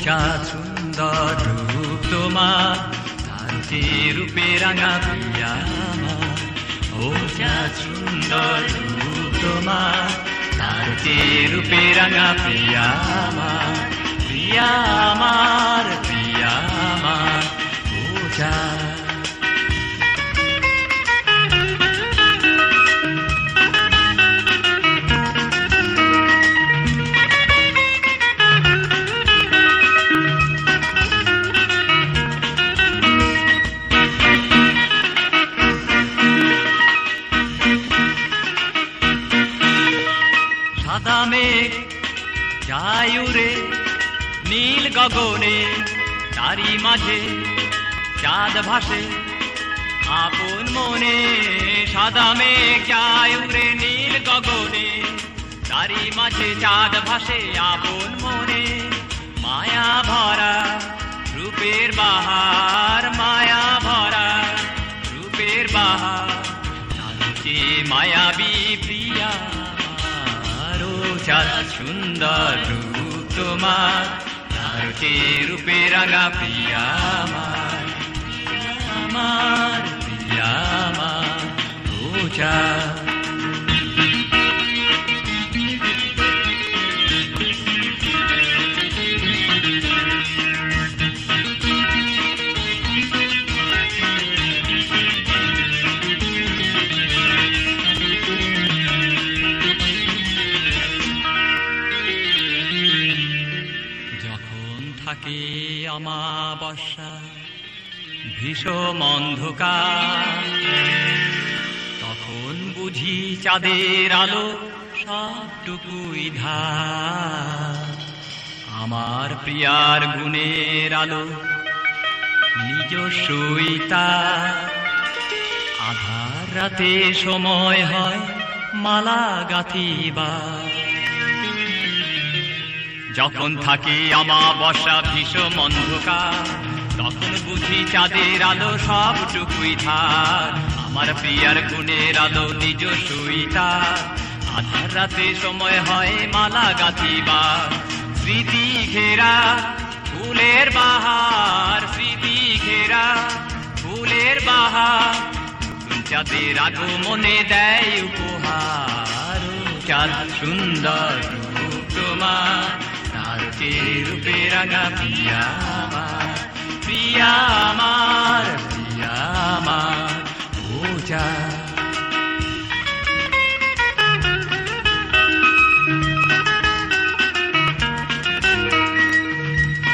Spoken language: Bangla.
চাঁদ সুন্দর রূপ তোমার, তার যে রূপে রাঙা প্রিয়া আমার। ও চাঁদ সুন্দর রূপ তোমার, তার যে রূপে রাঙা প্রিয়া আমার, প্রিয়া আমার, প্রিয়া আমার। ও চাঁদ সাদা মেঘ যায় উড়ে নীল গগনে, তারি মাঝে চাঁদ ভাসে আপন মনে। সাদা মেঘ যায় উড়ে নীল গগনে, তারি মাঝে চাঁদ ভাসে আপন মনে। মায়া ভরা রূপের বাহার, মায়া ভরা রূপের বাহার, তার যে মায়াবী প্রিয়া। চাঁদ সুন্দর রূপ তোমার, তার যে রূপে রাঙা প্রিয়া আমার, আমার প্রিয়া আমার। ও চাঁদ থাকে অমাবস্যা ভীষণ অন্ধকার, তখন বুঝি চাঁদের আলো সবটুকুই ধার। আমার প্রিয়ার গুণের আলো নিজস্বই তার, আধার রাতে সময় হয় মালা গাঁথিবার। যখন থাকে অমাবস্যা ভীষণ অন্ধকার, তখন বুঝি চাঁদের আলো সবটুকুই ধার। আমার প্রিয়ার গুণের আলো নিজস্বই তার, আধার রাতে সময় হয় মালা গাঁথিবার। স্মৃতি ঘেরা ফুলের বাহার, স্মৃতি ঘেরা ফুলের বাহার, চাঁদের আগমনে দেয় উপহার। চাঁদ সুন্দর রূপ তোমার, তার যে রূপে রাঙা প্রিয়া আমার, প্রিয়া আমার, প্রিয়া আমার। ও চাঁদ